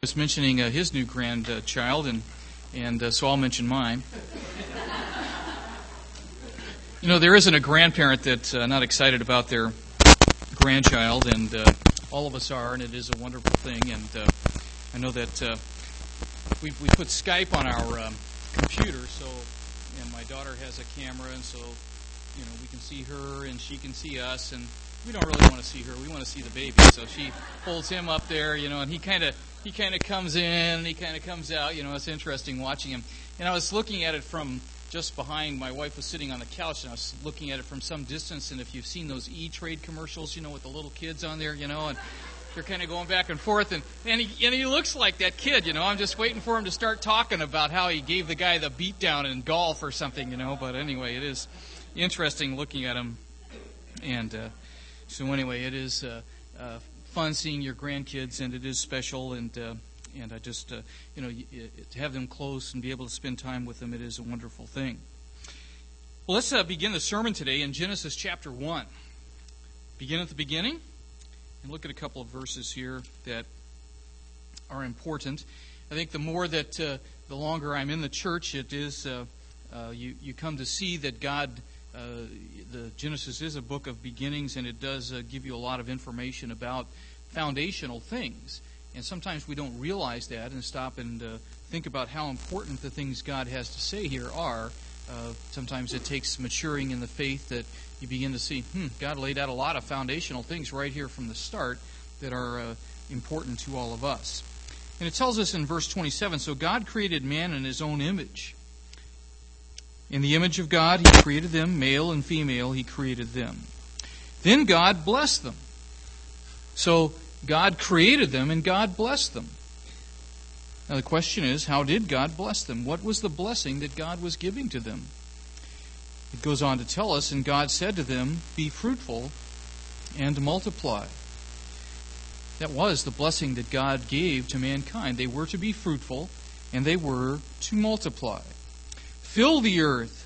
was mentioning his new grandchild, and so I'll mention mine. There isn't a grandparent that's not excited about their grandchild, and all of us are, and it is a wonderful thing. And I know that we put Skype on our computer, and my daughter has a camera, and so we can see her and she can see us, and we don't really want to see her. We want to see the baby. So she holds him up there, and he kind of comes in, and he kind of comes out. It's interesting watching him. And I was looking at it from just behind. My wife was sitting on the couch, and I was looking at it from some distance. And if you've seen those E-Trade commercials, with the little kids on there, and they're kind of going back and forth, and he looks like that kid, I'm just waiting for him to start talking about how he gave the guy the beat down in golf or something, But anyway, it is interesting looking at him. And so anyway, it is fun seeing your grandkids, and it is special, and I just, to have them close and be able to spend time with them, it is a wonderful thing. Well, let's begin the sermon today in Genesis chapter 1. Begin at the beginning and look at a couple of verses here that are important. I think the more that, the longer I'm in the church, it is, you come to see that God, the Genesis is a book of beginnings, and it does give you a lot of information about foundational things. And sometimes we don't realize that and stop and think about how important the things God has to say here are. Sometimes it takes maturing in the faith that you begin to see, God laid out a lot of foundational things right here from the start that are important to all of us. And it tells us in verse 27, so God created man in His own image. In the image of God, He created them, male and female, He created them. Then God blessed them. So God created them and God blessed them. Now the question is, how did God bless them? What was the blessing that God was giving to them? It goes on to tell us, and God said to them, be fruitful and multiply. That was the blessing that God gave to mankind. They were to be fruitful and they were to multiply. Fill the earth.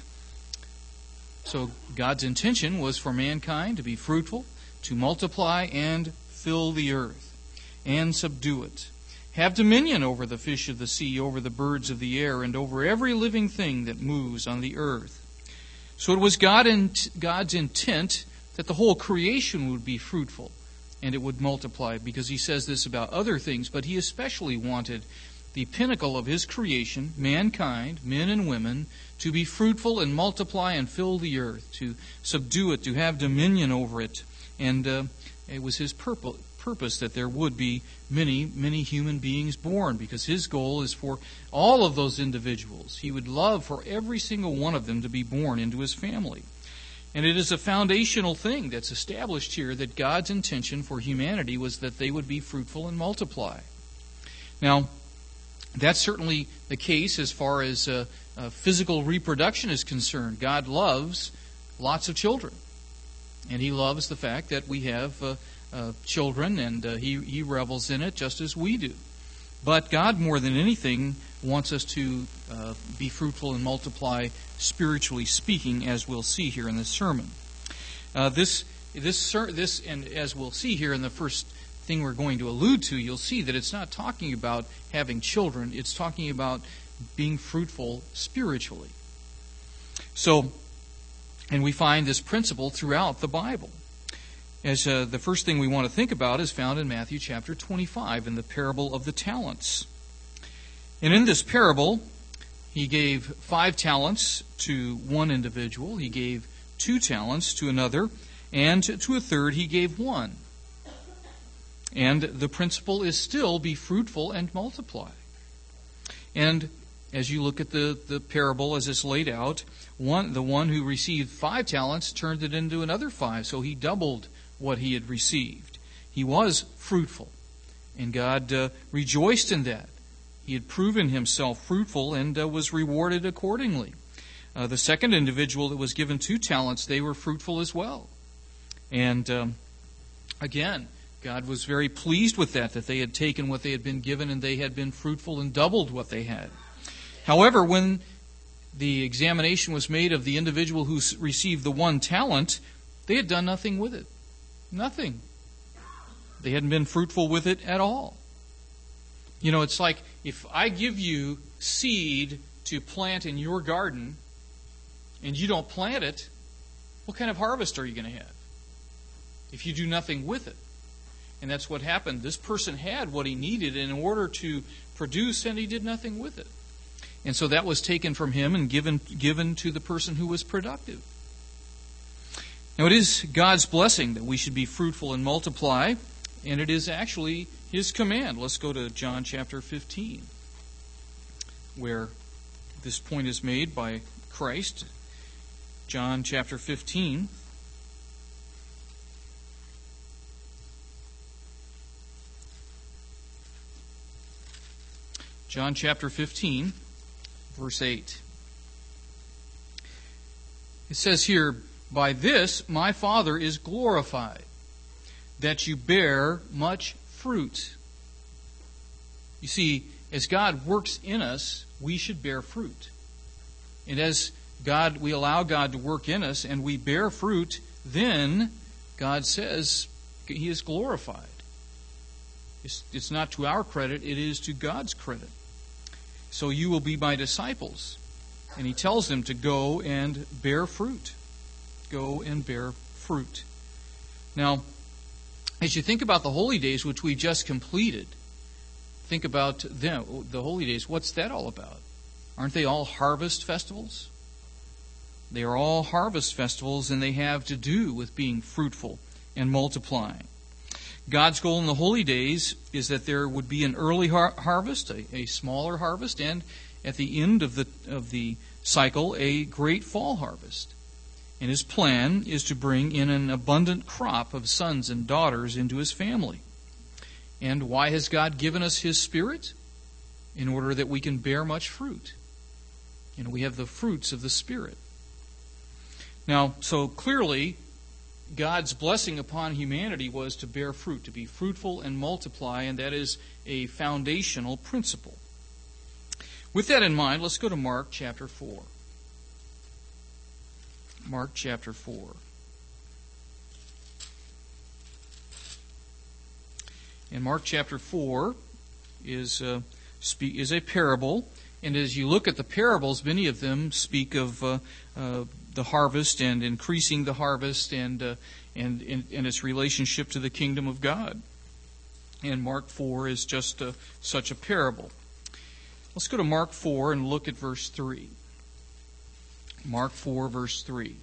So God's intention was for mankind to be fruitful, to multiply, and fill the earth, and subdue it. Have dominion over the fish of the sea, over the birds of the air, and over every living thing that moves on the earth. So it was God's intent that the whole creation would be fruitful, and it would multiply, because He says this about other things, but He especially wanted the pinnacle of His creation, mankind, men and women, to be fruitful and multiply and fill the earth, to subdue it, to have dominion over it. And it was His purpose that there would be many, many human beings born, because His goal is for all of those individuals. He would love for every single one of them to be born into His family. And it is a foundational thing that's established here, that God's intention for humanity was that they would be fruitful and multiply. Now, that's certainly the case as far as physical reproduction is concerned. God loves lots of children. And He loves the fact that we have children, and He revels in it just as we do. But God, more than anything, wants us to be fruitful and multiply, spiritually speaking, as we'll see here in this sermon. This, and as we'll see here in the first thing we're going to allude to, you'll see that it's not talking about having children. It's talking about being fruitful spiritually. So, and we find this principle throughout the Bible. As the first thing we want to think about is found in Matthew chapter 25 in the parable of the talents. And in this parable, He gave 5 talents to one individual. He gave 2 talents to another. And to a third, He gave 1. And the principle is still be fruitful and multiply. And as you look at the parable as it's laid out, the one who received 5 talents turned it into another 5. So he doubled what he had received. He was fruitful. And God rejoiced in that. He had proven himself fruitful and was rewarded accordingly. The second individual that was given 2 talents, they were fruitful as well. And again, God was very pleased with that they had taken what they had been given and they had been fruitful and doubled what they had. However, when the examination was made of the individual who received the 1 talent, they had done nothing with it. Nothing. They hadn't been fruitful with it at all. It's like if I give you seed to plant in your garden and you don't plant it, what kind of harvest are you going to have if you do nothing with it? And that's what happened. This person had what he needed in order to produce, and he did nothing with it. And so that was taken from him and given to the person who was productive. Now, it is God's blessing that we should be fruitful and multiply, and it is actually His command. Let's go to John chapter 15, where this point is made by Christ. John chapter 15. John chapter 15, verse 8. It says here, "By this my Father is glorified, that you bear much fruit." You see, as God works in us, we should bear fruit. And as we allow God to work in us and we bear fruit, then God says He is glorified. It's not to our credit, it is to God's credit. So you will be my disciples. And He tells them to go and bear fruit. Go and bear fruit. Now, as you think about the holy days which we just completed, think about them, the holy days. What's that all about? Aren't they all harvest festivals? They are all harvest festivals, and they have to do with being fruitful and multiplying. God's goal in the holy days is that there would be an early harvest, a smaller harvest, and at the end of the cycle, a great fall harvest. And His plan is to bring in an abundant crop of sons and daughters into His family. And why has God given us His Spirit? In order that we can bear much fruit. We have the fruits of the Spirit. Now, so clearly, God's blessing upon humanity was to bear fruit, to be fruitful and multiply, and that is a foundational principle. With that in mind, let's go to Mark chapter 4. Mark chapter 4. And Mark chapter 4 is a parable, and as you look at the parables, many of them speak of the harvest and increasing the harvest and its relationship to the kingdom of God. And Mark 4 is just such a parable. Let's go to Mark 4 and look at verse 3. Mark 4, verse 3.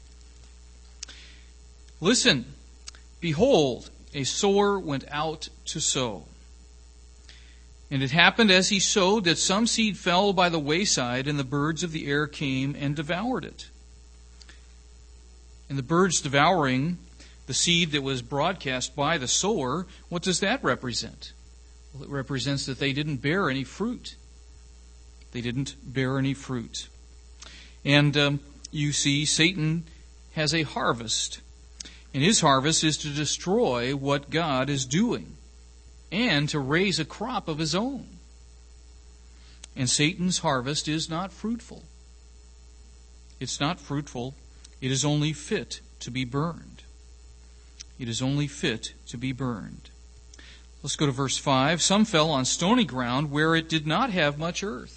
"Listen, behold, a sower went out to sow. And it happened as he sowed that some seed fell by the wayside, and the birds of the air came and devoured it. And the birds devouring the seed that was broadcast by the sower, what does that represent? Well, it represents that they didn't bear any fruit. They didn't bear any fruit. And you see, Satan has a harvest. And his harvest is to destroy what God is doing and to raise a crop of his own. And Satan's harvest is not fruitful. It's not fruitful. It is only fit to be burned. It is only fit to be burned. Let's go to verse 5. "Some fell on stony ground where it did not have much earth.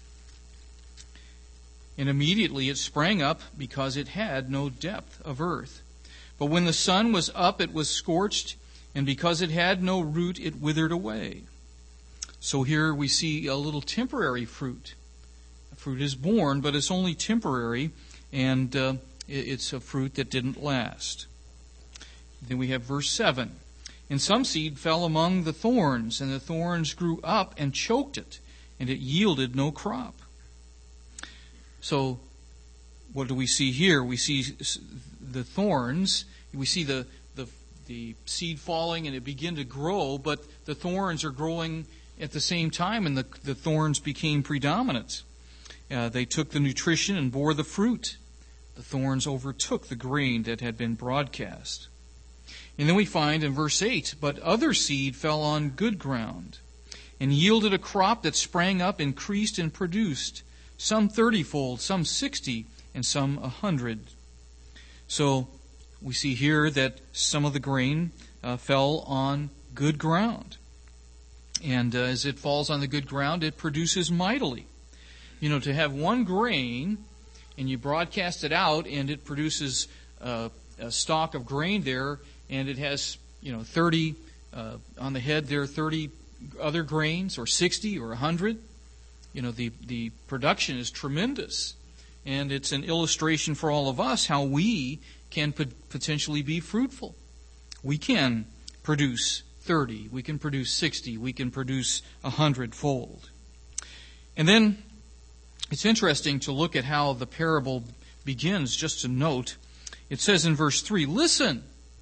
And immediately it sprang up because it had no depth of earth. But when the sun was up, it was scorched, and because it had no root, it withered away." So here we see a little temporary fruit. Fruit is born, but it's only temporary, and it's a fruit that didn't last. Then we have verse 7. "And some seed fell among the thorns, and the thorns grew up and choked it, and it yielded no crop." So, what do we see here? We see the thorns. We see the seed falling and it begin to grow, but the thorns are growing at the same time, and the thorns became predominant. They took the nutrition and bore the fruit. The thorns overtook the grain that had been broadcast. And then we find in verse 8, "But other seed fell on good ground, and yielded a crop that sprang up, increased, and produced, some 30-fold, some 60, and some 100. So we see here that some of the grain fell on good ground. And as it falls on the good ground, it produces mightily. You know, to have one grain and you broadcast it out and it produces a stalk of grain there, and it has, 30 on the head there, 30 other grains, or 60 or 100. The production is tremendous. And it's an illustration for all of us how we can potentially be fruitful. We can produce 30, we can produce 60, we can produce 100-fold. And then it's interesting to look at how the parable begins. Just to note, it says in verse 3, listen.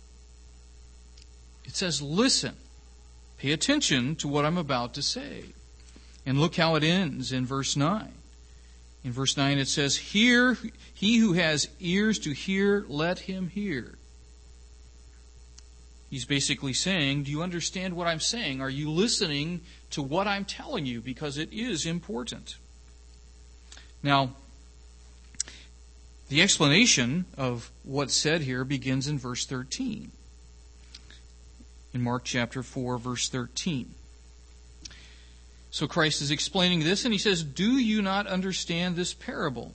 It says, listen. Pay attention to what I'm about to say. And look how it ends in verse 9. In verse 9 it says, "Hear, he who has ears to hear, let him hear." He's basically saying, do you understand what I'm saying? Are you listening to what I'm telling you? Because it is important. Now, the explanation of what's said here begins in verse 13. In Mark chapter 4, verse 13. So Christ is explaining this, and he says, "Do you not understand this parable?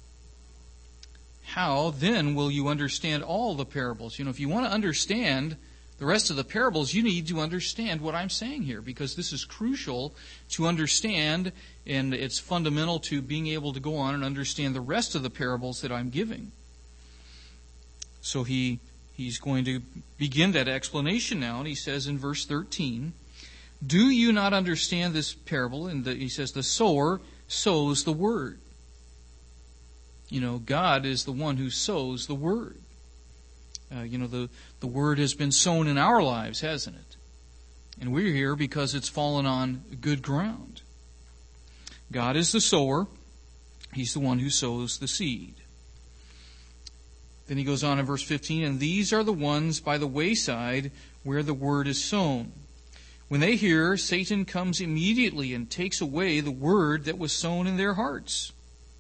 How then will you understand all the parables?" If you want to understand the rest of the parables, you need to understand what I'm saying here, because this is crucial to understand, and it's fundamental to being able to go on and understand the rest of the parables that I'm giving. So he's going to begin that explanation now, and he says in verse 13, "Do you not understand this parable?" And he says, the sower sows the word. God is the one who sows the word. The word has been sown in our lives, hasn't it? And we're here because it's fallen on good ground. God is the sower. He's the one who sows the seed. Then he goes on in verse 15, "And these are the ones by the wayside where the word is sown. When they hear, Satan comes immediately and takes away the word that was sown in their hearts."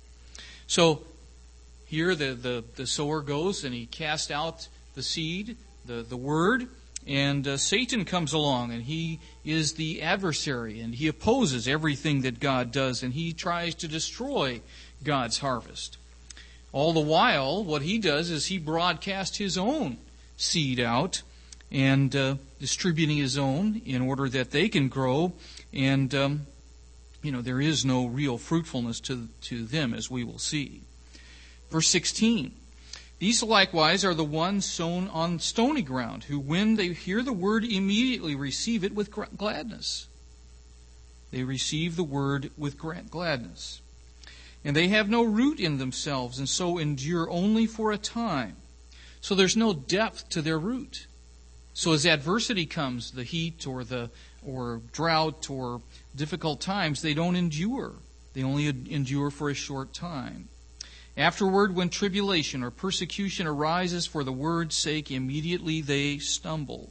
So here the sower goes and he casts out the seed, the word, and Satan comes along, and he is the adversary, and he opposes everything that God does, and he tries to destroy God's harvest. All the while, what he does is he broadcasts his own seed out, and distributing his own in order that they can grow, and there is no real fruitfulness to them, as we will see. Verse 16, "These likewise are the ones sown on stony ground, who when they hear the word immediately receive it with gladness." They receive the word with gladness. "And they have no root in themselves, and so endure only for a time." So there's no depth to their root. So as adversity comes, the heat or drought or difficult times, they don't endure. They only endure for a short time. "Afterward, when tribulation or persecution arises for the word's sake, immediately they stumble."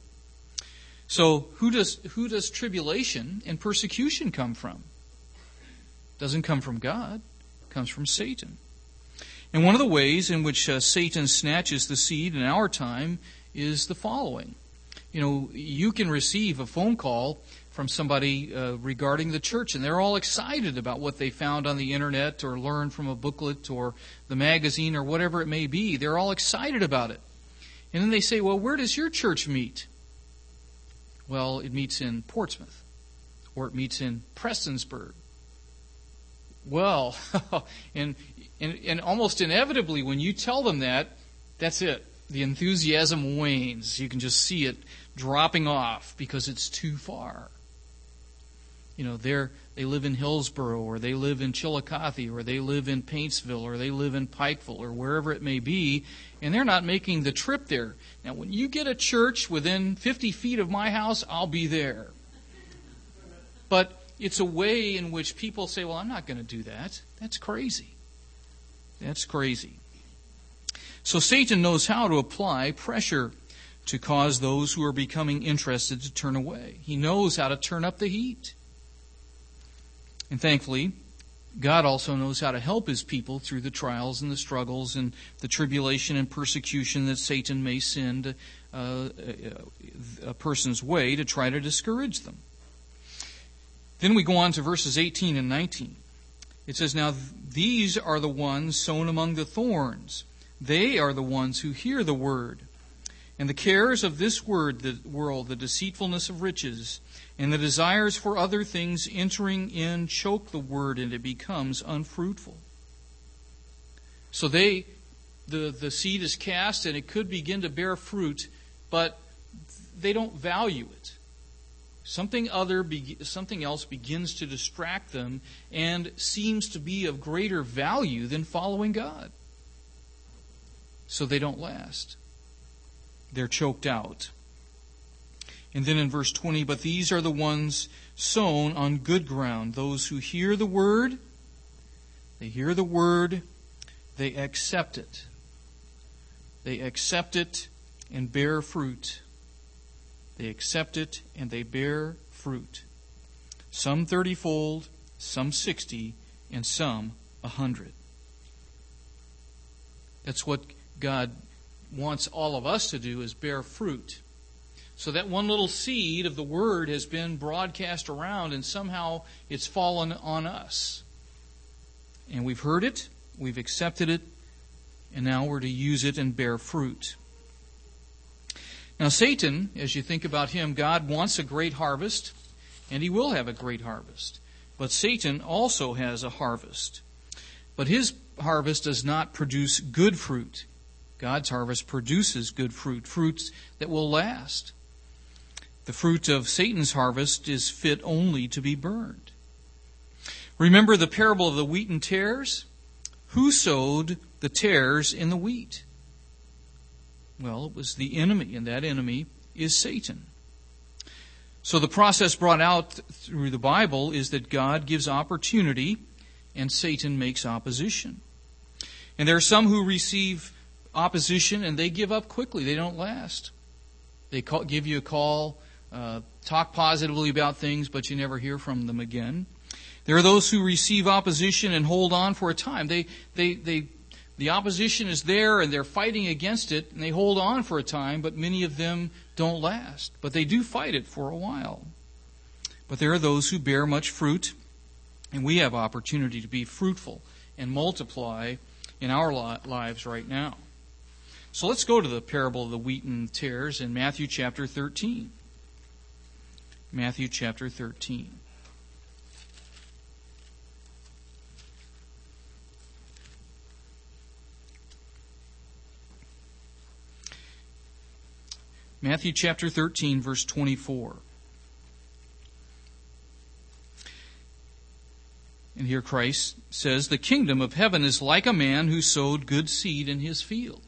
So who does tribulation and persecution come from? It doesn't come from God. It comes from Satan. And one of the ways in which Satan snatches the seed in our time is the following. You can receive a phone call from somebody regarding the church, and they're all excited about what they found on the internet or learned from a booklet or the magazine or whatever it may be. They're all excited about it. And then they say, "Well, where does your church meet?" "Well, it meets in Portsmouth," or "It meets in Prestonsburg." Well, and almost inevitably when you tell them that, that's it. The enthusiasm wanes. You can just see it dropping off because it's too far. They live in Hillsborough, or they live in Chillicothe, or they live in Paintsville, or they live in Pikeville, or wherever it may be, and they're not making the trip there. Now, when you get a church within 50 feet of my house, I'll be there. But it's a way in which people say, "Well, I'm not going to do that. That's crazy. That's crazy." So Satan knows how to apply pressure to cause those who are becoming interested to turn away. He knows how to turn up the heat. And thankfully, God also knows how to help His people through the trials and the struggles and the tribulation and persecution that Satan may send a person's way to try to discourage them. Then we go on to verses 18 and 19. It says, "Now these are the ones sown among the thorns. They are the ones who hear the word. And the cares of this world, the deceitfulness of riches, and the desires for other things entering in choke the word, and it becomes unfruitful." So the seed is cast, and it could begin to bear fruit, but they don't value it. Something else begins to distract them and seems to be of greater value than following God. So they don't last. They're choked out. And then in verse 20, "But these are the ones sown on good ground, those who hear the word, they accept it. They accept it and bear fruit. They accept it and they bear fruit. Some 30-fold, some 60, and some 100. That's what God wants all of us to do, is bear fruit. So that one little seed of the Word has been broadcast around, and somehow it's fallen on us. And we've heard it, we've accepted it, and now we're to use it and bear fruit. Now Satan, as you think about him, God wants a great harvest, and He will have a great harvest. But Satan also has a harvest. But his harvest does not produce good fruit. God's harvest produces good fruit, fruits that will last. The fruit of Satan's harvest is fit only to be burned. Remember the parable of the wheat and tares? Who sowed the tares in the wheat? Well, it was the enemy, and that enemy is Satan. So the process brought out through the Bible is that God gives opportunity and Satan makes opposition. And there are some who receive opposition and they give up quickly. They don't last. They give you a call, talk positively about things, but you never hear from them again. There are those who receive opposition and hold on for a time. The opposition is there and they're fighting against it and they hold on for a time, but many of them don't last. But they do fight it for a while. But there are those who bear much fruit, and we have opportunity to be fruitful and multiply in our lives right now. So let's go to the parable of the wheat and tares in Matthew chapter 13. Matthew chapter 13. Matthew chapter 13, verse 24. And here Christ says, "The kingdom of heaven is like a man who sowed good seed in his field."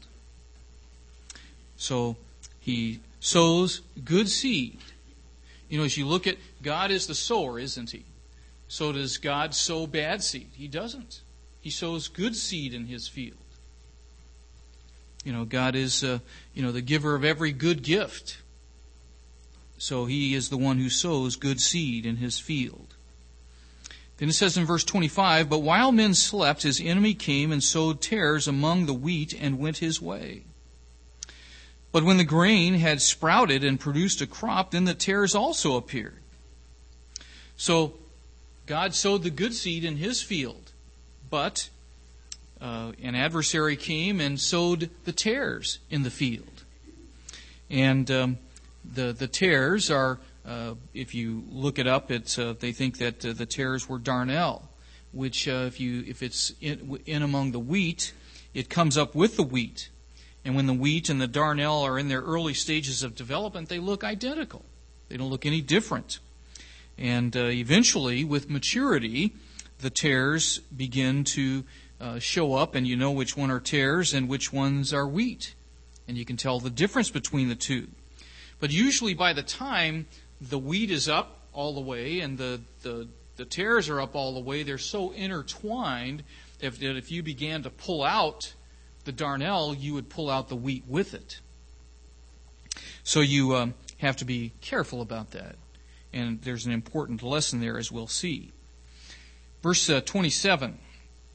So he sows good seed. You know, as you look at, God is the sower, isn't He? So does God sow bad seed? He doesn't. He sows good seed in His field. You know, God is, the giver of every good gift. So He is the one who sows good seed in His field. Then it says in verse 25, "But while men slept, his enemy came and sowed tares among the wheat and went his way. But when the grain had sprouted and produced a crop, then the tares also appeared." So God sowed the good seed in His field, but an adversary came and sowed the tares in the field. And the tares are, if you look it up, they think that the tares were darnel, which if it's in among the wheat, it comes up with the wheat. And when the wheat and the darnel are in their early stages of development, they look identical. They don't look any different. And eventually, with maturity, the tares begin to show up, and you know which one are tares and which ones are wheat. And you can tell the difference between the two. But usually by the time the wheat is up all the way and the tares are up all the way, they're so intertwined that if you began to pull out the darnel, you would pull out the wheat with it. So you have to be careful about that. And there's an important lesson there, as we'll see. Verse 27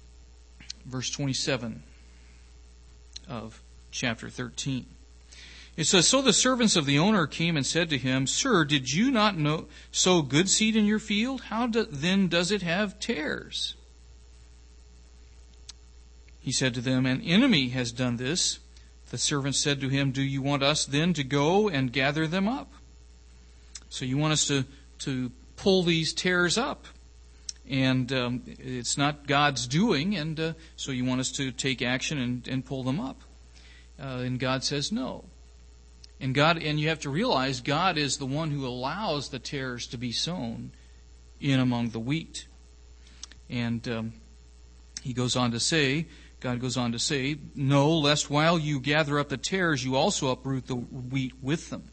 of chapter 13. It says, "So the servants of the owner came and said to him, 'Sir, did you not sow good seed in your field? How then does it have tares?' He said to them, 'An enemy has done this.' The servants said to him, 'Do you want us then to go and gather them up?' So you want us to pull these tares up. And it's not God's doing, and so you want us to take action and pull them up." And God says no. And you have to realize God is the one who allows the tares to be sown in among the wheat. And God goes on to say, "No, lest while you gather up the tares, you also uproot the wheat with them.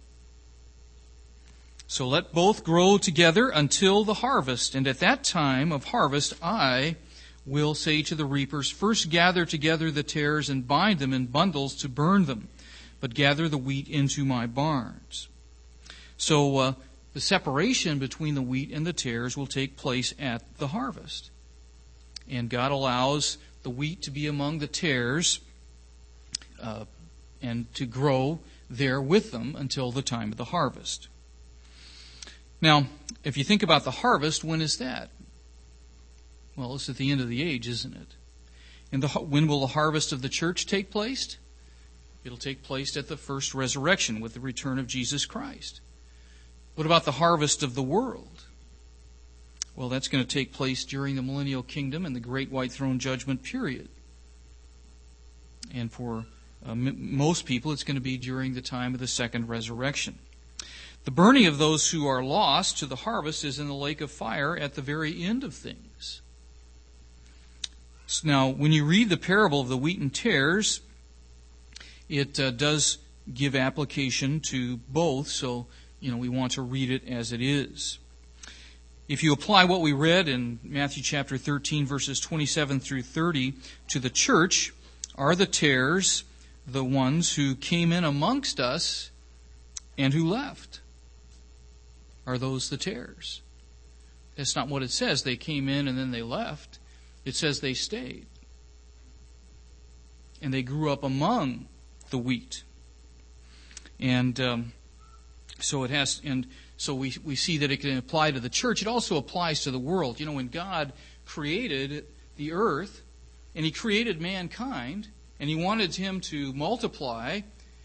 So let both grow together until the harvest. And at that time of harvest, I will say to the reapers, 'First gather together the tares and bind them in bundles to burn them, but gather the wheat into my barns.'" So the separation between the wheat and the tares will take place at the harvest. And God allows the wheat to be among the tares and to grow there with them until the time of the harvest. Now, if you think about the harvest, when is that? Well, it's at the end of the age, isn't it? And when will the harvest of the church take place? It'll take place at the first resurrection with the return of Jesus Christ. What about the harvest of the world? Well, that's going to take place during the millennial kingdom and the great white throne judgment period. And for most people, it's going to be during the time of the second resurrection. The burning of those who are lost to the harvest is in the lake of fire at the very end of things. So now, when you read the parable of the wheat and tares, it does give application to both, so we want to read it as it is. If you apply what we read in Matthew chapter 13, verses 27 through 30 to the church, are the tares the ones who came in amongst us and who left? Are those the tares? That's not what it says. They came in and then they left. It says they stayed. And they grew up among the wheat. And so we see that it can apply to the church. It also applies to the world. When God created the earth and He created mankind and He wanted him to multiply,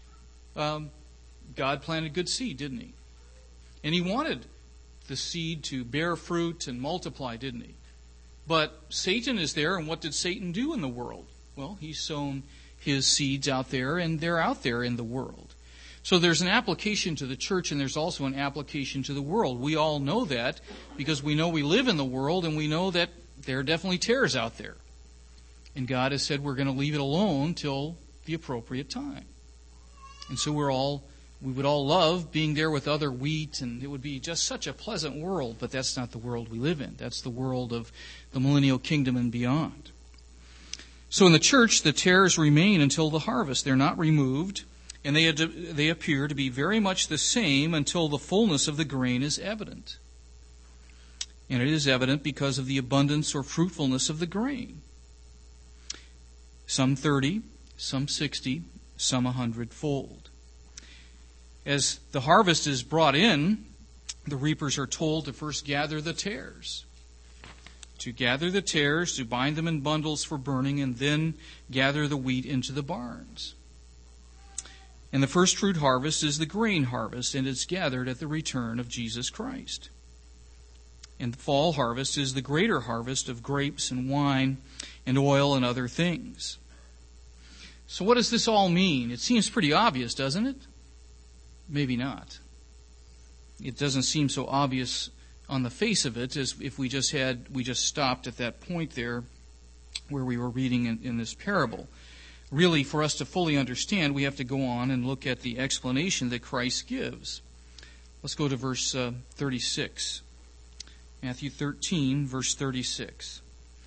God planted good seed, didn't He? And He wanted the seed to bear fruit and multiply, didn't He? But Satan is there, and what did Satan do in the world? Well, he's sown his seeds out there, and they're out there in the world. So there's an application to the church, and there's also an application to the world. We all know that because we know we live in the world, and we know that there are definitely tares out there. And God has said we're going to leave it alone till the appropriate time. And so we would all love being there with other wheat, and it would be just such a pleasant world, but that's not the world we live in. That's the world of the millennial kingdom and beyond. So in the church, the tares remain until the harvest. They're not removed, and they appear to be very much the same until the fullness of the grain is evident. And it is evident because of the abundance or fruitfulness of the grain. Some 30, some 60, some 100-fold. As the harvest is brought in, the reapers are told to first gather the tares. To gather the tares, to bind them in bundles for burning, and then gather the wheat into the barns. And the first fruit harvest is the grain harvest, and it's gathered at the return of Jesus Christ. And the fall harvest is the greater harvest of grapes and wine and oil and other things. So what does this all mean? It seems pretty obvious, doesn't it? Maybe not. It doesn't seem so obvious on the face of it as if we just stopped at that point there where we were reading in this parable. Really, for us to fully understand, we have to go on and look at the explanation that Christ gives. Let's go to verse 36. Matthew 13, verse 36.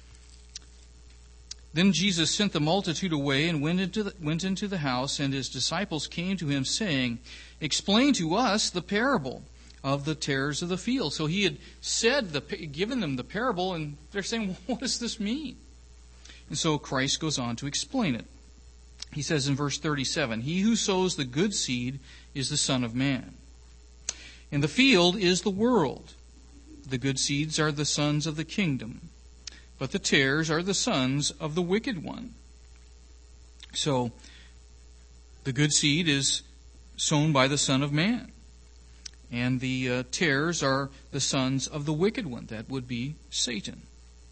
Then Jesus sent the multitude away and went into the house, and His disciples came to Him, saying, "Explain to us the parable of the tares of the field." So He had given them the parable, and they're saying, "What does this mean?" And so Christ goes on to explain it. he says in verse 37, "He who sows the good seed is the Son of Man. And the field is the world. The good seeds are the sons of the kingdom, but the tares are the sons of the wicked one." So, the good seed is sown by the Son of Man. And the tares are the sons of the wicked one. That would be Satan.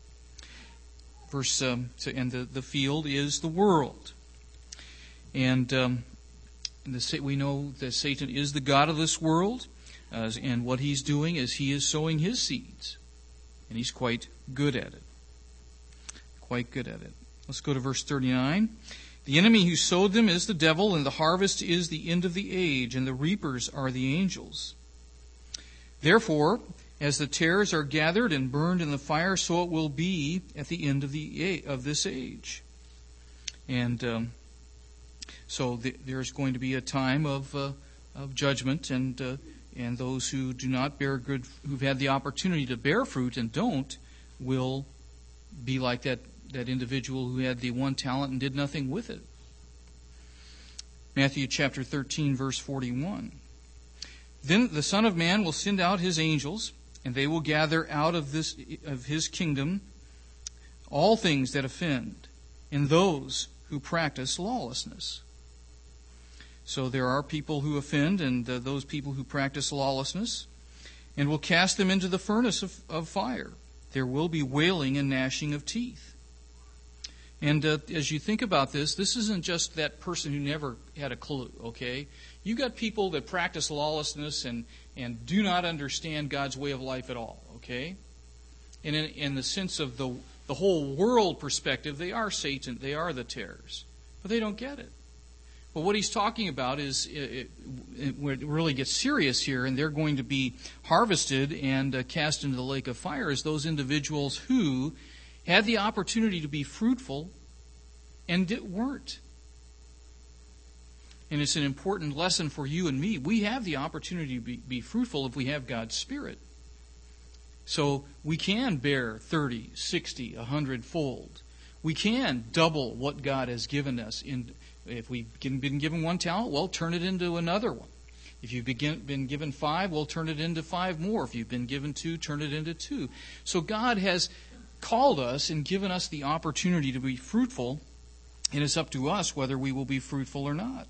And the field is the world. And we know that Satan is the god of this world. And what he's doing is he is sowing his seeds. And he's quite good at it. Quite good at it. Let's go to verse 39. "The enemy who sowed them is the devil, and the harvest is the end of the age, and the reapers are the angels. Therefore, as the tares are gathered and burned in the fire, so it will be at the end of this age." And so there's going to be a time of judgment, and those who do not bear good, who've had the opportunity to bear fruit and don't, will be like that individual who had the one talent and did nothing with it. Matthew chapter 13, verse 41. "Then the Son of Man will send out his angels, and they will gather out of his kingdom all things that offend, and those who practice lawlessness." So there are people who offend, and those people who practice lawlessness, and will cast them into the furnace of fire. There will be wailing and gnashing of teeth. And as you think about this isn't just that person who never had a clue, okay? You got people that practice lawlessness and do not understand God's way of life at all, okay? And in the sense of the whole world perspective, they are Satan, they are the tares, but they don't get it. But what he's talking about is where it really gets serious here, and they're going to be harvested and cast into the lake of fire, is those individuals who had the opportunity to be fruitful and weren't. And it's an important lesson for you and me. We have the opportunity to be fruitful if we have God's Spirit. So we can bear 30, 60, 100-fold. We can double what God has given us. If we've been given one talent, well, turn it into another one. If you've been given 5, well, turn it into 5 more. If you've been given 2, turn it into 2. So God has called us and given us the opportunity to be fruitful, and it's up to us whether we will be fruitful or not.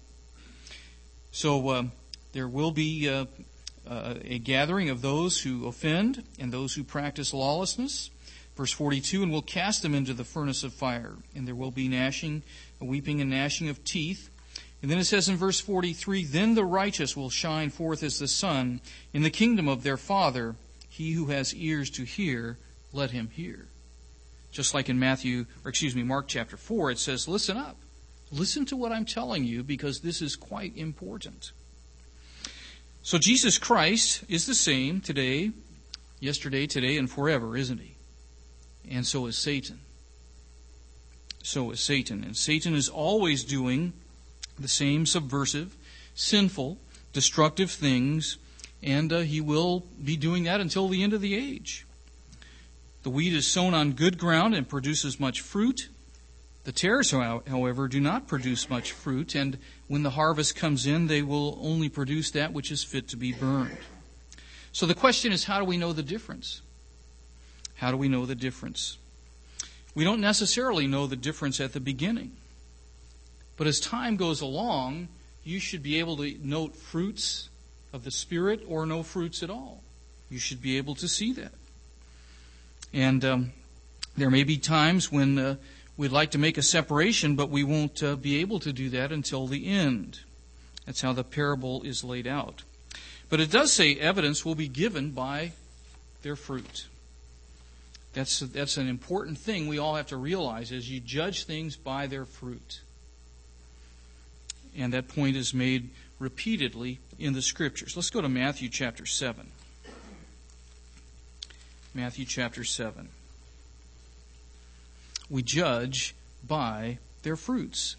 So there will be a gathering of those who offend and those who practice lawlessness. Verse 42, "And we'll cast them into the furnace of fire, and there will be weeping and gnashing of teeth." And then it says in verse 43, "Then the righteous will shine forth as the sun in the kingdom of their Father. He who has ears to hear, let him hear." Just like in Mark chapter 4, it says, listen up. Listen to what I'm telling you, because this is quite important. So Jesus Christ is the same today, yesterday, today, and forever, isn't he? And so is Satan. So is Satan. And Satan is always doing the same subversive, sinful, destructive things, and he will be doing that until the end of the age. The wheat is sown on good ground and produces much fruit. The tares, however, do not produce much fruit, and when the harvest comes in, they will only produce that which is fit to be burned. So the question is, how do we know the difference? How do we know the difference? We don't necessarily know the difference at the beginning. But as time goes along, you should be able to note fruits of the Spirit or no fruits at all. You should be able to see that. And there may be times when we'd like to make a separation, but we won't be able to do that until the end. That's how the parable is laid out. But it does say evidence will be given by their fruit. That's an important thing we all have to realize, is you judge things by their fruit. And that point is made repeatedly in the Scriptures. Let's go to Matthew chapter 7. Matthew chapter 7. We judge by their fruits.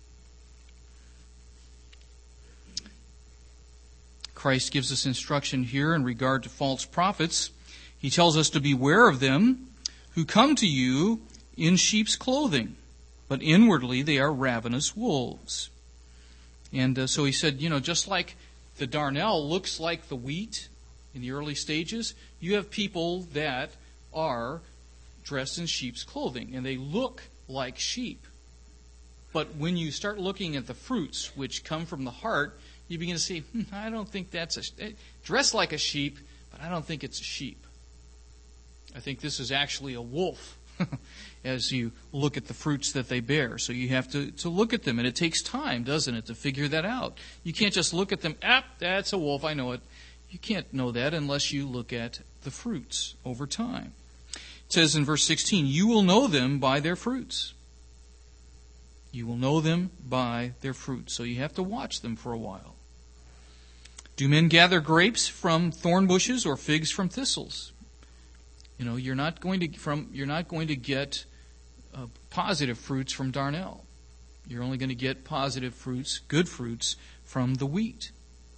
Christ gives us instruction here in regard to false prophets. He tells us to beware of them who come to you in sheep's clothing, but inwardly they are ravenous wolves. And so he said, just like the darnel looks like the wheat in the early stages, you have people that are dressed in sheep's clothing, and they look like sheep. But when you start looking at the fruits which come from the heart, you begin to see, I don't think that's dressed like a sheep, but I don't think it's a sheep. I think this is actually a wolf as you look at the fruits that they bear. So you have to look at them, and it takes time, doesn't it, to figure that out. You can't just look at them, that's a wolf, I know it. You can't know that unless you look at the fruits over time. It says in verse 16, you will know them by their fruits. You will know them by their fruits. So you have to watch them for a while. Do men gather grapes from thorn bushes or figs from thistles? You're not going to get positive fruits from darnel. You're only going to get positive fruits, good fruits, from the wheat.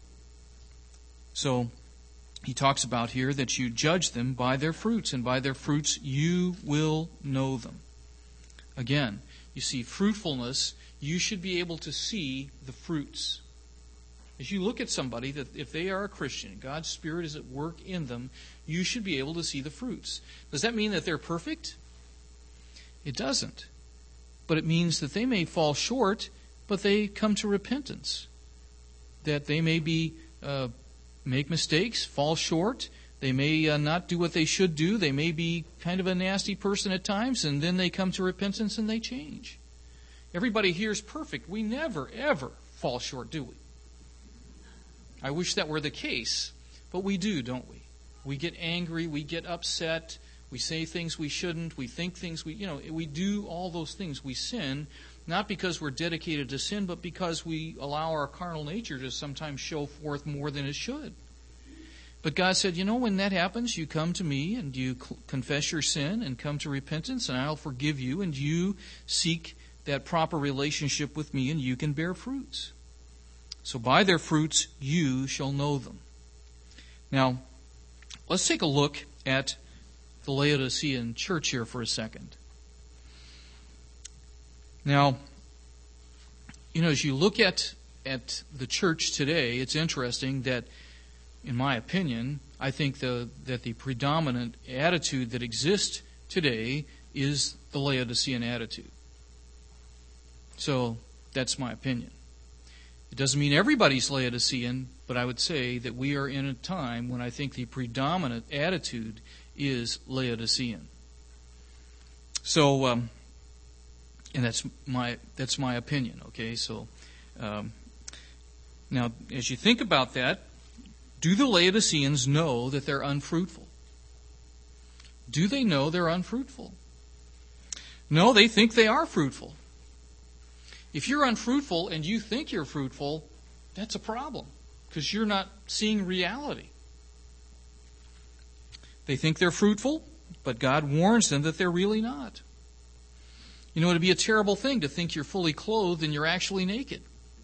So he talks about here that you judge them by their fruits, and by their fruits you will know them. Again, you see, fruitfulness, you should be able to see the fruits. As you look at somebody, that if they are a Christian, God's Spirit is at work in them, you should be able to see the fruits. Does that mean that they're perfect? It doesn't. But it means that they may fall short, but they come to repentance. That they may make mistakes, fall short. They may not do what they should do. They may be kind of a nasty person at times, and then they come to repentance and they change. Everybody here is perfect. We never, ever fall short, do we? I wish that were the case, but we do, don't we? We get angry, we get upset, we say things we shouldn't, we think things we do all those things. We sin, not because we're dedicated to sin, but because we allow our carnal nature to sometimes show forth more than it should. But God said, when that happens, you come to me and you confess your sin and come to repentance, and I'll forgive you, and you seek that proper relationship with me, and you can bear fruits. So by their fruits you shall know them. Now, let's take a look at the Laodicean church here for a second. Now, as you look at the church today, it's interesting that, in my opinion, I think that the predominant attitude that exists today is the Laodicean attitude. So, that's my opinion. It doesn't mean everybody's Laodicean, but I would say that we are in a time when I think the predominant attitude is Laodicean. So, and that's my opinion. Okay, so now as you think about that, do the Laodiceans know that they're unfruitful? Do they know they're unfruitful? No, they think they are fruitful. If you're unfruitful and you think you're fruitful, that's a problem, because you're not seeing reality. They think they're fruitful, but God warns them that they're really not. It'd be a terrible thing to think you're fully clothed and you're actually naked.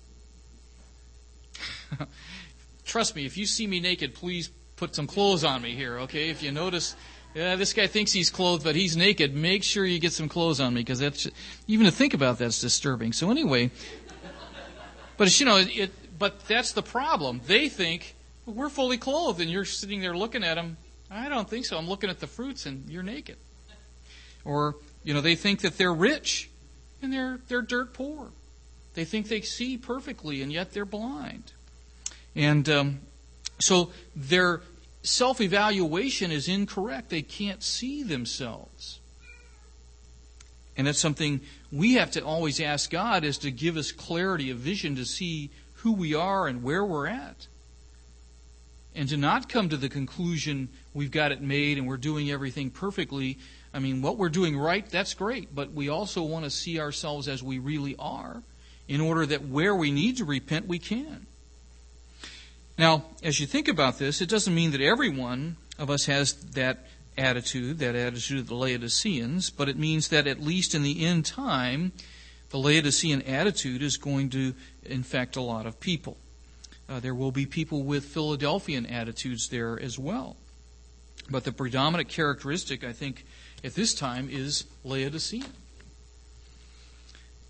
Trust me, if you see me naked, please put some clothes on me here, okay? If you notice, this guy thinks he's clothed, but he's naked, make sure you get some clothes on me, because even to think about that's disturbing. So anyway, but but that's the problem. They think, we're fully clothed, and you're sitting there looking at them. I don't think so. I'm looking at the fruits, and you're naked. Or, they think that they're rich, and they're dirt poor. They think they see perfectly, and yet they're blind. And so their self-evaluation is incorrect. They can't see themselves. And that's something we have to always ask God, is to give us clarity of vision to see who we are and where we're at. And to not come to the conclusion we've got it made and we're doing everything perfectly. I mean, what we're doing right, that's great. But we also want to see ourselves as we really are, in order that where we need to repent, we can. Now, as you think about this, it doesn't mean that every one of us has that attitude of the Laodiceans, but it means that at least in the end time, the Laodicean attitude is going to infect a lot of people. There will be people with Philadelphian attitudes there as well. But the predominant characteristic, I think, at this time is Laodicean.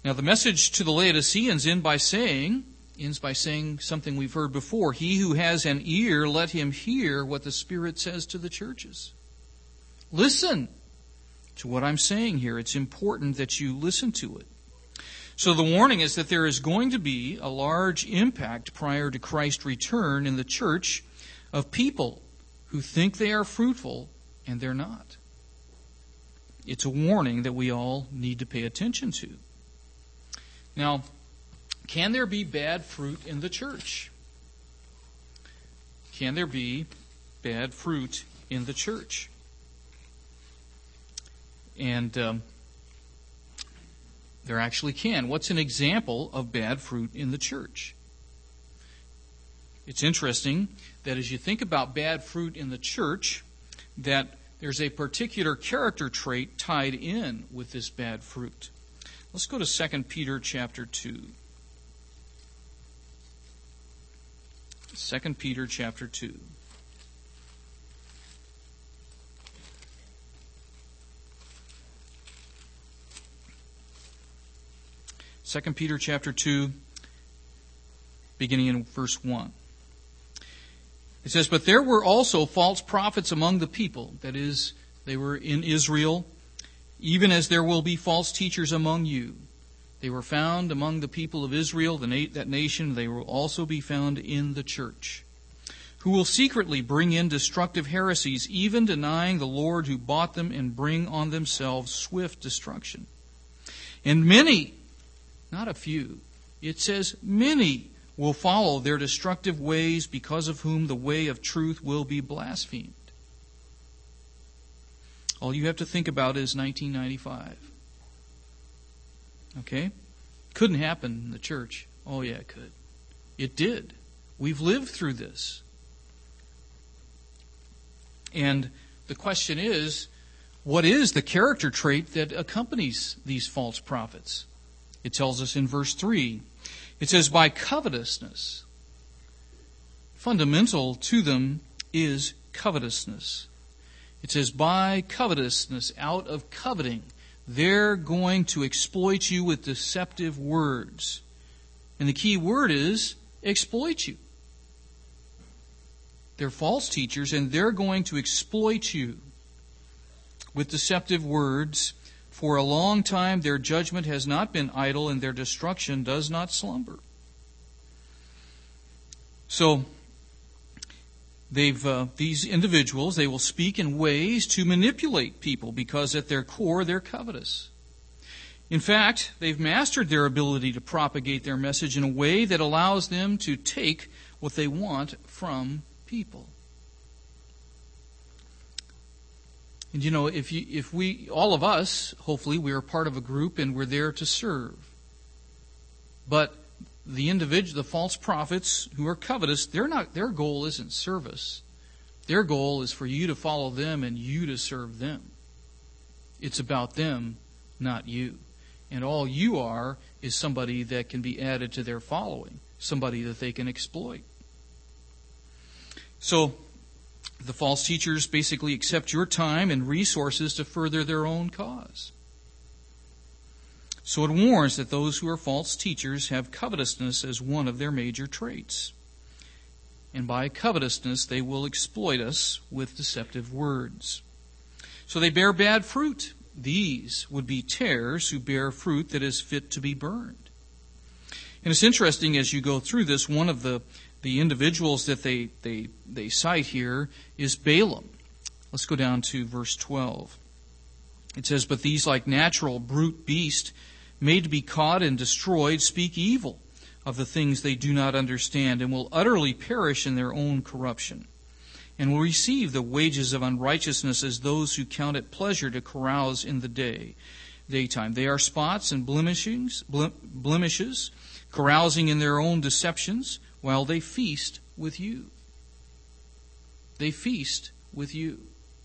Now the message to the Laodiceans ends by saying something we've heard before. He who has an ear, let him hear what the Spirit says to the churches. Listen to what I'm saying here. It's important that you listen to it. So the warning is that there is going to be a large impact prior to Christ's return in the church of people who think they are fruitful and they're not. It's a warning that we all need to pay attention to. Now, can there be bad fruit in the church? Can there be bad fruit in the church? And there actually can. What's an example of bad fruit in the church? It's interesting that as you think about bad fruit in the church, that there's a particular character trait tied in with this bad fruit. Let's go to 2 Peter chapter 2. 2 Peter chapter 2. Second Peter chapter 2, beginning in verse 1. It says, "But there were also false prophets among the people," that is, they were in Israel, "even as there will be false teachers among you. They were found among the people of Israel, that nation. They will also be found in the church, who will secretly bring in destructive heresies, even denying the Lord who bought them, and bring on themselves swift destruction. And many," not a few, it says many, "will follow their destructive ways, because of whom the way of truth will be blasphemed." All you have to think about is 1995. Okay? Couldn't happen in the church. Oh yeah, it could. It did. We've lived through this. And the question is, what is the character trait that accompanies these false prophets? It tells us in verse 3. It says, "By covetousness." Fundamental to them is covetousness. It says, by covetousness, out of coveting, they're going to exploit you with deceptive words. And the key word is exploit you. They're false teachers, and they're going to exploit you with deceptive words. For a long time their judgment has not been idle, and their destruction does not slumber. So, these individuals, they will speak in ways to manipulate people, because at their core they're covetous. In fact, they've mastered their ability to propagate their message in a way that allows them to take what they want from people. And you know, if we, all of us, hopefully we are part of a group and we're there to serve. But the false prophets who are covetous, their goal isn't service. Their goal is for you to follow them and you to serve them. It's about them, not you. And all you are is somebody that can be added to their following, somebody that they can exploit. So, the false teachers basically accept your time and resources to further their own cause. So it warns that those who are false teachers have covetousness as one of their major traits. And by covetousness, they will exploit us with deceptive words. So they bear bad fruit. These would be tares who bear fruit that is fit to be burned. And it's interesting as you go through this, one of the individuals that they cite here is Balaam. Let's go down to verse 12. It says, "But these, like natural brute beasts, made to be caught and destroyed, speak evil of the things they do not understand, and will utterly perish in their own corruption, and will receive the wages of unrighteousness as those who count it pleasure to carouse in the daytime. They are spots and blemishes, carousing in their own deceptions, while they feast with you." They feast with you.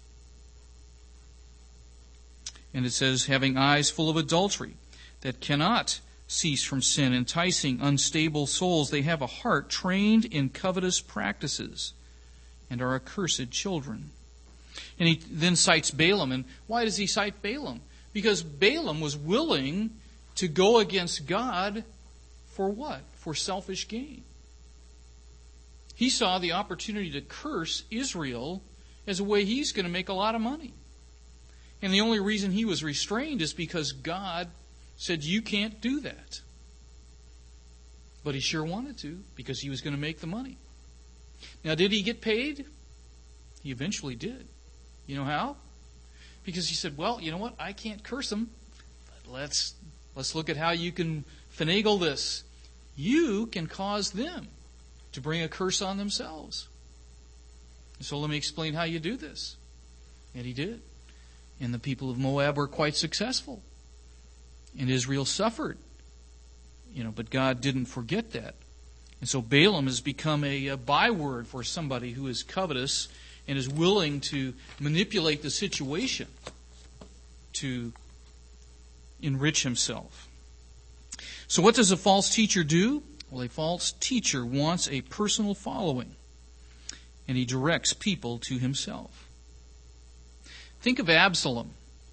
And it says, "Having eyes full of adultery, that cannot cease from sin, enticing unstable souls. They have a heart trained in covetous practices, and are accursed children." And he then cites Balaam. And why does he cite Balaam? Because Balaam was willing to go against God for what? For selfish gain. He saw the opportunity to curse Israel as a way he's going to make a lot of money. And the only reason he was restrained is because God said, you can't do that. But he sure wanted to, because he was going to make the money. Now, did he get paid? He eventually did. You know how? Because he said, well, you know what? I can't curse them. But let's look at how you can finagle this. You can cause them to bring a curse on themselves. So let me explain how you do this. And he did. And the people of Moab were quite successful. And Israel suffered. But God didn't forget that. And so Balaam has become a byword for somebody who is covetous and is willing to manipulate the situation to enrich himself. So what does a false teacher do? Well, a false teacher wants a personal following, and he directs people to himself. Think of Absalom.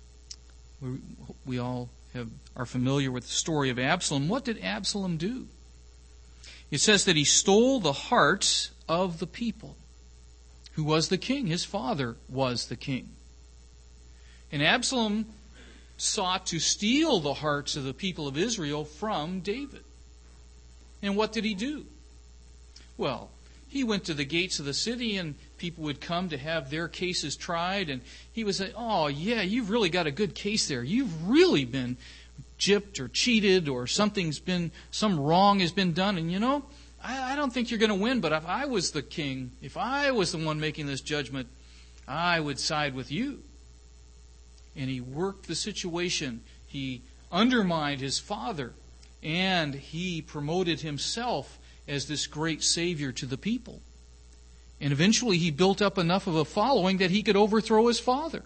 We all are familiar with the story of Absalom. What did Absalom do? It says that he stole the hearts of the people. Who was the king? His father was the king. And Absalom sought to steal the hearts of the people of Israel from David. And what did he do? Well, he went to the gates of the city and people would come to have their cases tried. And he would say, oh, yeah, you've really got a good case there. You've really been gypped or cheated or some wrong has been done. And I don't think you're going to win, but if I was the king, if I was the one making this judgment, I would side with you. And he worked the situation. He undermined his father, and he promoted himself as this great savior to the people. And eventually he built up enough of a following that he could overthrow his father.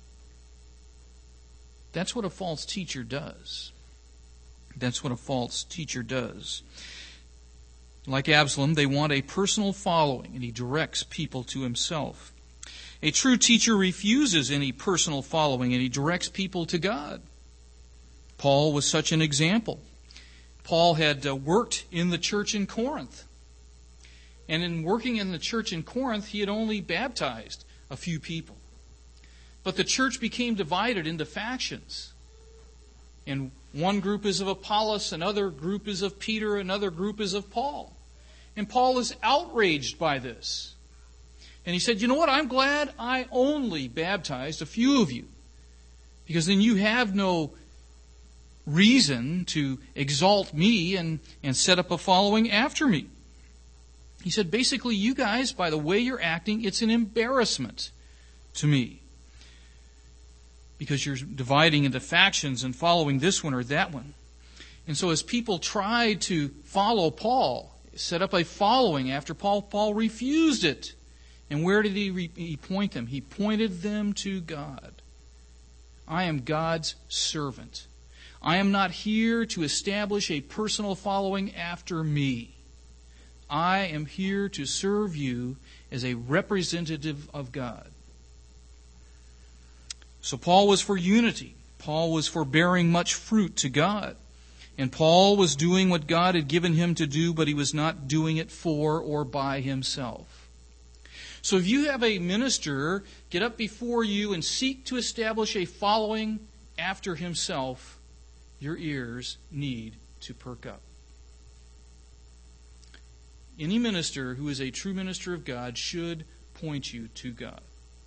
That's what a false teacher does. That's what a false teacher does. Like Absalom, they want a personal following, and he directs people to himself. A true teacher refuses any personal following, and he directs people to God. Paul was such an example. Paul had worked in the church in Corinth. And in working in the church in Corinth, he had only baptized a few people. But the church became divided into factions. And one group is of Apollos, another group is of Peter, another group is of Paul. And Paul is outraged by this. And he said, you know what, I'm glad I only baptized a few of you. Because then you have no reason to exalt me and set up a following after me. He said, basically, you guys, by the way you're acting, it's an embarrassment to me. Because you're dividing into factions and following this one or that one. And so as people tried to follow Paul, set up a following after Paul refused it. And where did he point them? He pointed them to God. I am God's servant. I am not here to establish a personal following after me. I am here to serve you as a representative of God. So Paul was for unity. Paul was for bearing much fruit to God. And Paul was doing what God had given him to do, but he was not doing it for or by himself. So if you have a minister get up before you and seek to establish a following after himself, your ears need to perk up. Any minister who is a true minister of God should point you to God.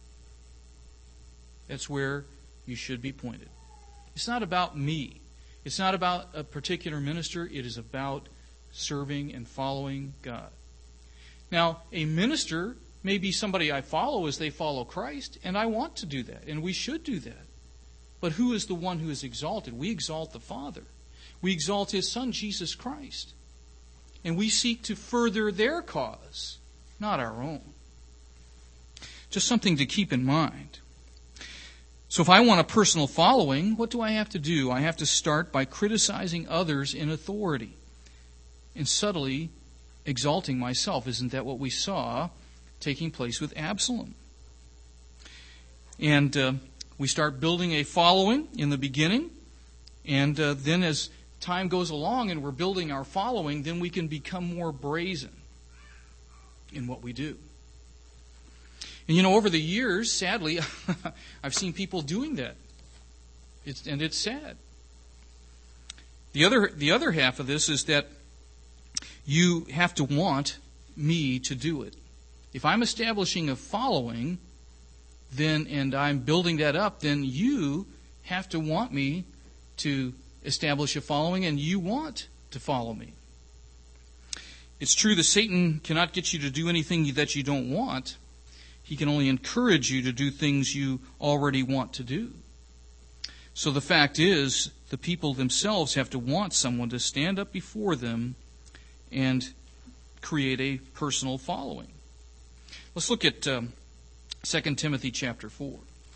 That's where you should be pointed. It's not about me. It's not about a particular minister. It is about serving and following God. Now, a minister may be somebody I follow as they follow Christ, and I want to do that, and we should do that. But who is the one who is exalted? We exalt the Father. We exalt His Son, Jesus Christ. And we seek to further their cause, not our own. Just something to keep in mind. So if I want a personal following, what do I have to do? I have to start by criticizing others in authority and subtly exalting myself. Isn't that what we saw taking place with Absalom? And we start building a following in the beginning, And then as time goes along and we're building our following, then we can become more brazen in what we do. And over the years, sadly, I've seen people doing that. It's sad. The other half of this is that you have to want me to do it. If I'm establishing a following, and I'm building that up, then you have to want me to establish a following, and you want to follow me. It's true that Satan cannot get you to do anything that you don't want. He can only encourage you to do things you already want to do. So the fact is, the people themselves have to want someone to stand up before them and create a personal following. Let's look at 2 Timothy chapter 4.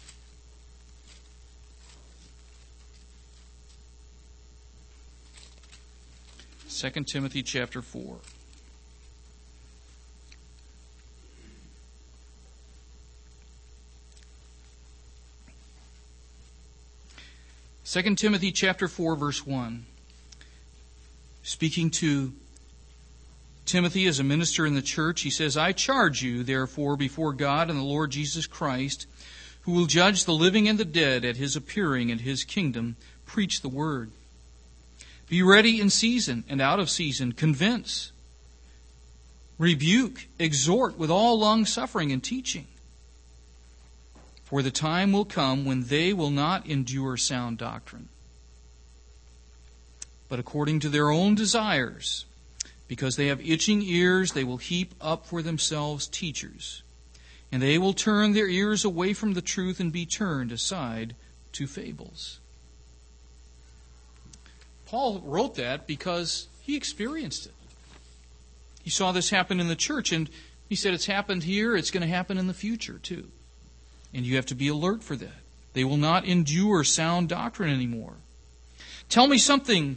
2 Timothy chapter 4. Second Timothy chapter 4, verse 1. Speaking to Timothy as a minister in the church, he says, I charge you, therefore, before God and the Lord Jesus Christ, who will judge the living and the dead at his appearing in his kingdom, preach the word. Be ready in season and out of season. Convince, rebuke, exhort with all long-suffering and teaching. For the time will come when they will not endure sound doctrine, but according to their own desires, because they have itching ears, they will heap up for themselves teachers, and they will turn their ears away from the truth and be turned aside to fables. Paul wrote that because he experienced it. He saw this happen in the church, and he said it's happened here, it's going to happen in the future too. And you have to be alert for that. They will not endure sound doctrine anymore. Tell me something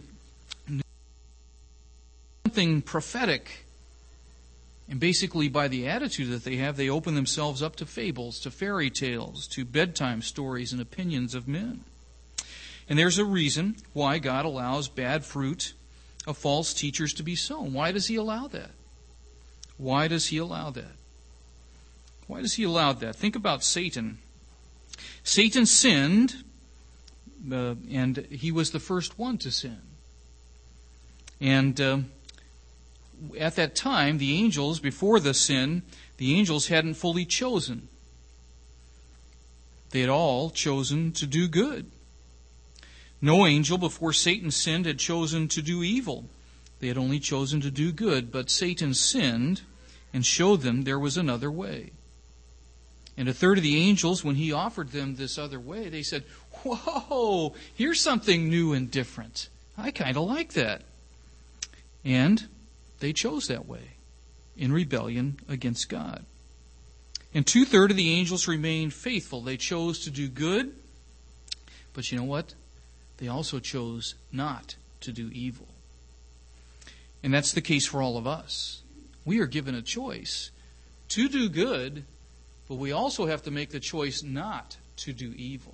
prophetic. And basically, by the attitude that they have, they open themselves up to fables, to fairy tales, to bedtime stories and opinions of men. And there's a reason why God allows bad fruit of false teachers to be sown. Why does He allow that? Why does He allow that? Why does He allow that? Think about Satan. Satan sinned, and he was the first one to sin. And at that time, the angels, before the sin, the angels hadn't fully chosen. They had all chosen to do good. No angel before Satan sinned had chosen to do evil. They had only chosen to do good. But Satan sinned and showed them there was another way. And a third of the angels, when he offered them this other way, they said, whoa, here's something new and different. I kind of like that. And they chose that way in rebellion against God. And 2/3 of the angels remained faithful. They chose to do good. But you know what? They also chose not to do evil. And that's the case for all of us. We are given a choice to do good, but we also have to make the choice not to do evil.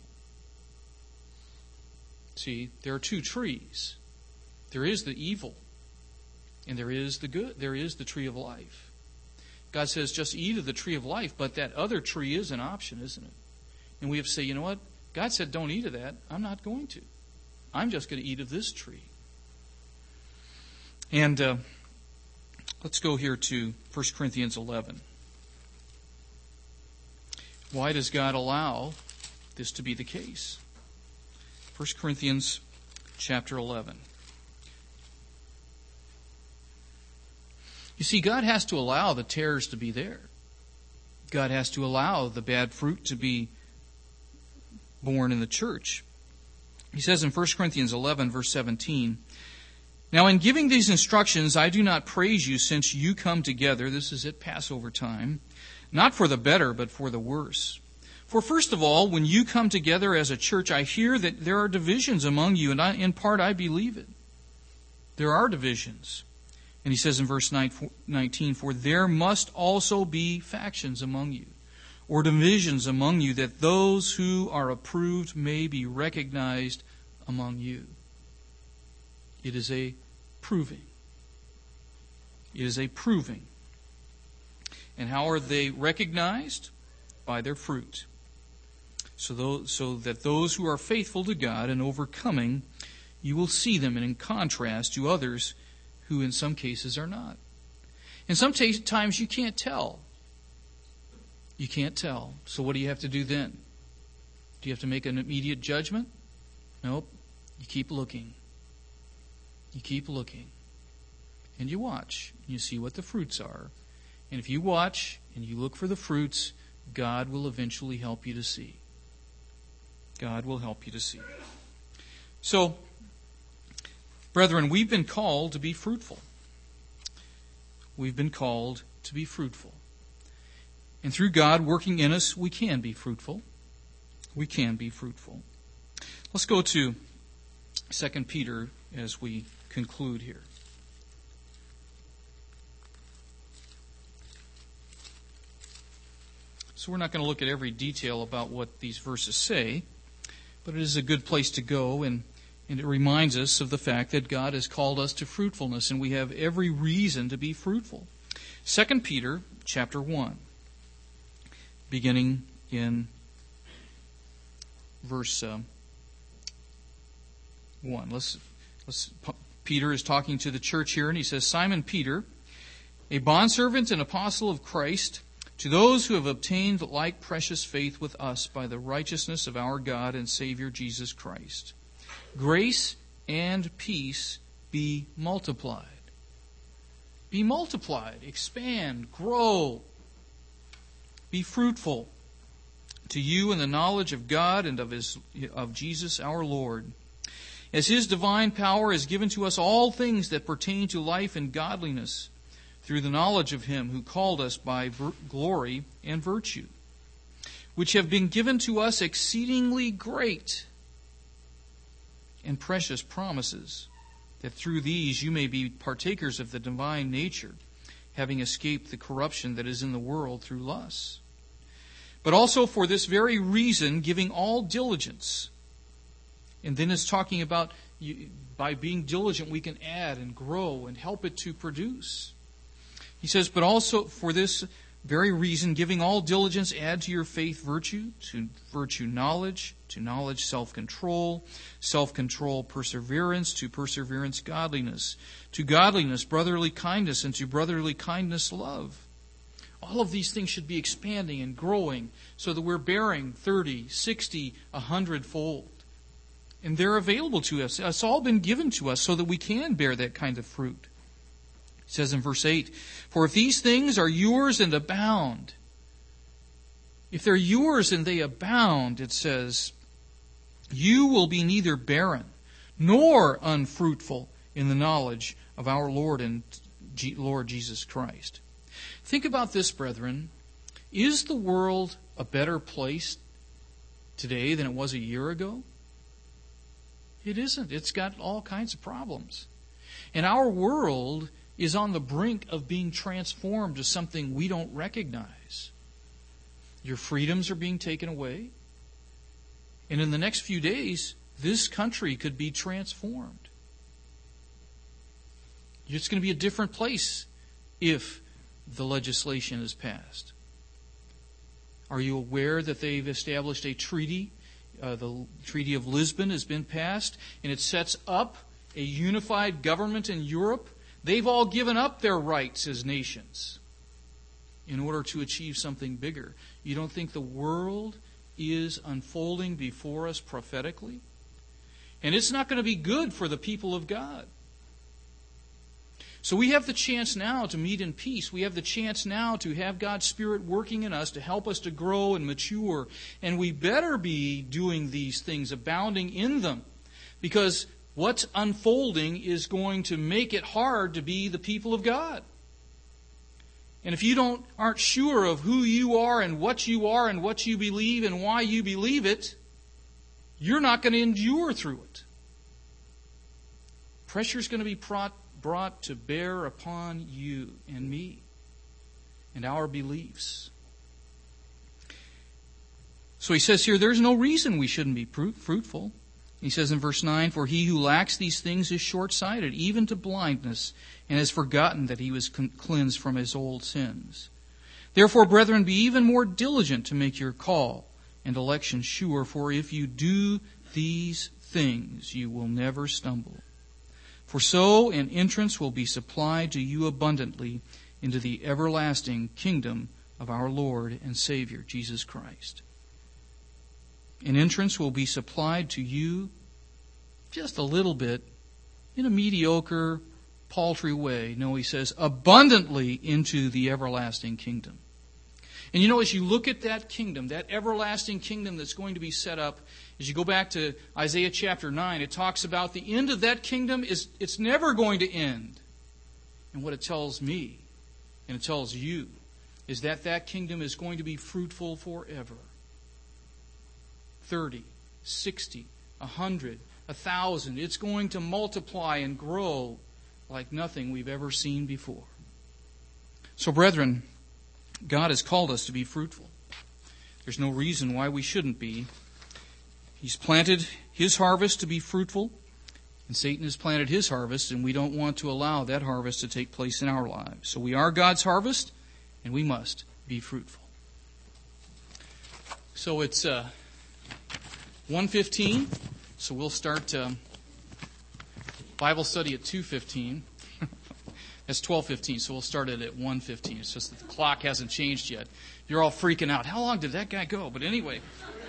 See, there are two trees. There is the evil, and there is the good. There is the tree of life. God says just eat of the tree of life, but that other tree is an option, isn't it? And we have to say, you know what? God said don't eat of that. I'm not going to. I'm just going to eat of this tree. And let's go here to 1 Corinthians 11. Why does God allow this to be the case? 1 Corinthians chapter 11. You see, God has to allow the tares to be there. God has to allow the bad fruit to be born in the church. He says in 1 Corinthians 11, verse 17, Now in giving these instructions, I do not praise you since you come together, this is at Passover time, not for the better, but for the worse. For first of all, when you come together as a church, I hear that there are divisions among you, and in part I believe it. There are divisions. And he says in verse 19, For there must also be factions among you, or divisions among you, that those who are approved may be recognized among you. It is a proving. It is a proving. And how are they recognized? By their fruit. So that those who are faithful to God and overcoming, you will see them in contrast to others who in some cases are not. And sometimes you can't tell. You can't tell. So what do you have to do then? Do you have to make an immediate judgment? Nope. You keep looking. You keep looking. And you watch. You see what the fruits are. And if you watch and you look for the fruits, God will eventually help you to see. God will help you to see. So, brethren, we've been called to be fruitful. We've been called to be fruitful. And through God working in us, we can be fruitful. We can be fruitful. Let's go to 2 Peter as we conclude here. So we're not going to look at every detail about what these verses say, but it is a good place to go, and it reminds us of the fact that God has called us to fruitfulness, and we have every reason to be fruitful. 2 Peter chapter 1, beginning in verse 1. Peter is talking to the church here, and he says, Simon Peter, a bondservant and apostle of Christ, to those who have obtained like precious faith with us by the righteousness of our God and Savior Jesus Christ. Grace and peace be multiplied. Be multiplied, expand, grow. Be fruitful to you in the knowledge of God and of Jesus our Lord. As His divine power has given to us all things that pertain to life and godliness, through the knowledge of Him who called us by glory and virtue, which have been given to us exceedingly great and precious promises, that through these you may be partakers of the divine nature, having escaped the corruption that is in the world through lusts. But also for this very reason, giving all diligence. And then it's talking about by being diligent we can add and grow and help it to produce. He says, but also for this very reason, giving all diligence, add to your faith virtue, to virtue knowledge, to knowledge self-control, self-control perseverance, to perseverance godliness, to godliness brotherly kindness, and to brotherly kindness love. All of these things should be expanding and growing so that we're bearing 30, 60, 100-fold. And they're available to us. It's all been given to us so that we can bear that kind of fruit. It says in verse 8, for if these things are yours and abound, if they're yours and they abound, it says, you will be neither barren nor unfruitful in the knowledge of our Lord and Lord Jesus Christ. Think about this, brethren. Is the world a better place today than it was a year ago? It isn't. It's got all kinds of problems. And our world is on the brink of being transformed to something we don't recognize. Your freedoms are being taken away. And in the next few days, this country could be transformed. It's going to be a different place if the legislation is passed. Are you aware that they've established a treaty? The Treaty of Lisbon has been passed, and it sets up a unified government in Europe. They've all given up their rights as nations in order to achieve something bigger. You don't think the world is unfolding before us prophetically? And it's not going to be good for the people of God. So we have the chance now to meet in peace. We have the chance now to have God's Spirit working in us to help us to grow and mature. And we better be doing these things, abounding in them. Because what's unfolding is going to make it hard to be the people of God. And if you aren't sure of who you are and what you believe and why you believe it, you're not going to endure through it. Pressure is going to be brought to bear upon you and me and our beliefs. So he says here, there's no reason we shouldn't be fruitful. He says in verse 9, "For he who lacks these things is short-sighted, even to blindness, and has forgotten that he was cleansed from his old sins. Therefore, brethren, be even more diligent to make your call and election sure, for if you do these things, you will never stumble. For so an entrance will be supplied to you abundantly into the everlasting kingdom of our Lord and Savior, Jesus Christ." An entrance will be supplied to you just a little bit in a mediocre, paltry way. No, he says, abundantly into the everlasting kingdom. And you know, as you look at that kingdom, that everlasting kingdom that's going to be set up, as you go back to Isaiah chapter 9, it talks about the end of that kingdom it's never going to end. And what it tells me, and it tells you, is that that kingdom is going to be fruitful forever. 30, 60, 100, 1,000. It's going to multiply and grow like nothing we've ever seen before. So, brethren, God has called us to be fruitful. There's no reason why we shouldn't be. He's planted His harvest to be fruitful, and Satan has planted his harvest, and we don't want to allow that harvest to take place in our lives. So we are God's harvest, and we must be fruitful. So it's 1:15, so we'll start Bible study at 2:15. That's 12:15, so we'll start it at 1:15. It's just that the clock hasn't changed yet. You're all freaking out. How long did that guy go? But anyway,